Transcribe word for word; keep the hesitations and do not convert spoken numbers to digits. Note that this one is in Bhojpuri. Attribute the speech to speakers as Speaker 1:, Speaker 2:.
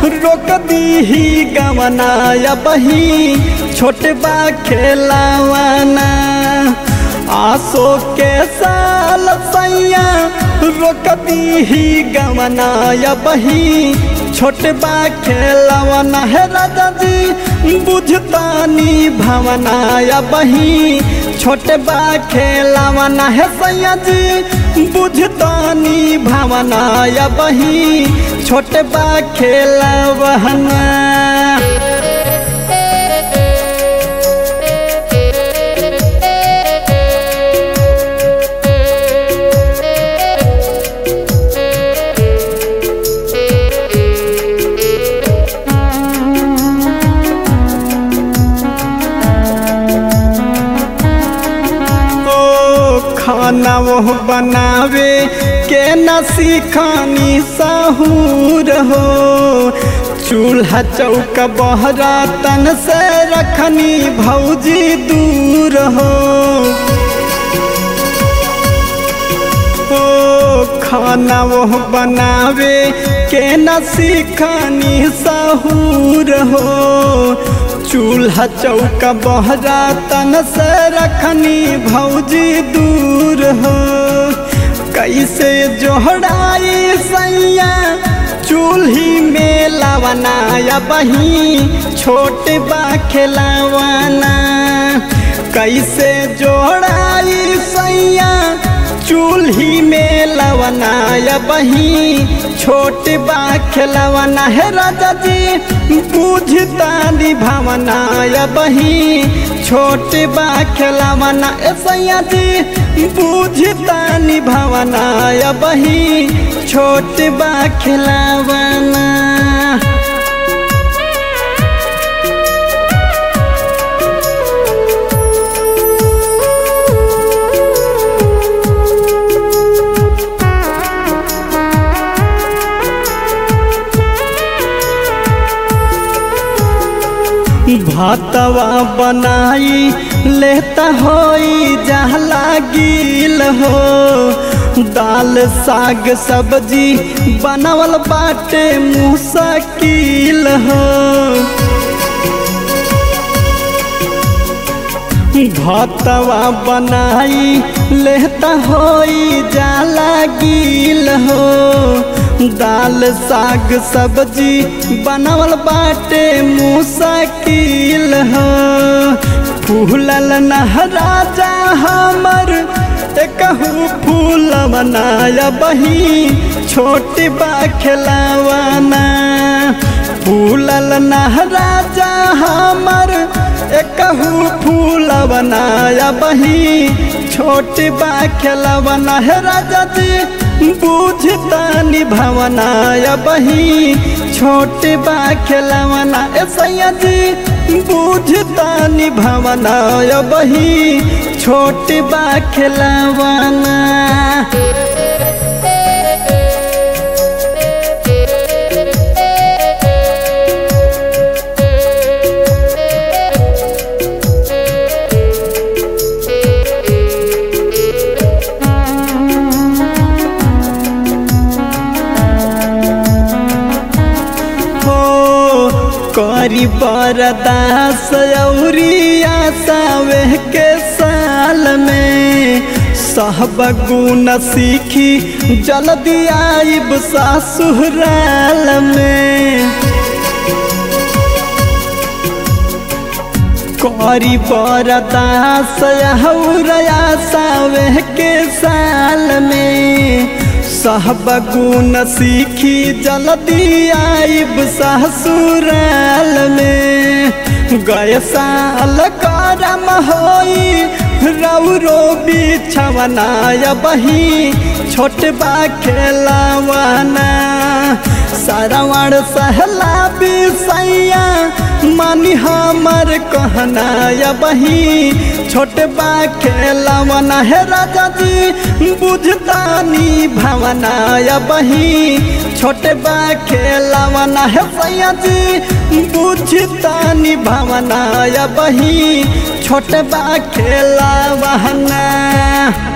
Speaker 1: रोक दीही गवनाया बही छोट बा खेलावाना आसो के साल सैया रोक दीही गवनाया बही छोट बा खेलावाना है राजा जी बुझतानी भवनाया बही छोट बा खेलावाना है सैया जी बुझतानी भवनाया बही छोट बा खेलावाना। खाना वो बनावे के न सीखानी साहूर हो चूल्हा चौका बहरा तन से रखनी भौजी दूर हो ओ खाना वो बनावे के न सीखानी साहूर हो चूल्हा चौका बहरा तन से रखनी भौजी दूर हो कैसे जोड़ाई सैया चूल्ही में लवनाया बही छोट बा खेलावाना कैसे जोड़ाई सैया चूल्ही में लवनाया बही छोट बा खेलवाना है राजा जी बुझतानी भवनाया बही छोट बा खेलवाना ए सैया जी बुझतानी भवनाया बही छोट बा खेलवाना। भातवा बनाई लेता होई जहला गिल हो दाल साग सब्जी बनावल बाटे मुश्किल हो भातवा बनाई लेता होई जाला गिल हो दाल साग सब्जी बनावल बाटे मुश्किल हो फूलल नहराजा हमर एकहू फूल बनाया बही छोट बा खेलावाना फूलल नहराजा हमर एकहू फूल बनाया बही छोट बा खेलावाना है राजा जी बुझतानी भवनाया बही छोट बा खेलावाना ए सैया जी बुझतानी भवनाया बही छोट बा खेलावाना। करी बरदास औरिया सावे के साल में सब गुण सीखी जल्दी आइब ससुराल में करी बरदास औरिया सावे के साल में सब गुण सीखी जल्दी आइब ससुराल में गए साल करम होई रौरो बिछवनाया बही छोट बा खेलावाना सारावण सहला बिसैया मानी हमर कहनाया बही छोट बा खेलावाना है राजा जी बुझतानी भवनाया बही छोट बा खेलावाना है सैया जी बुझतानी भवनाया बही छोट बा खेलावाना।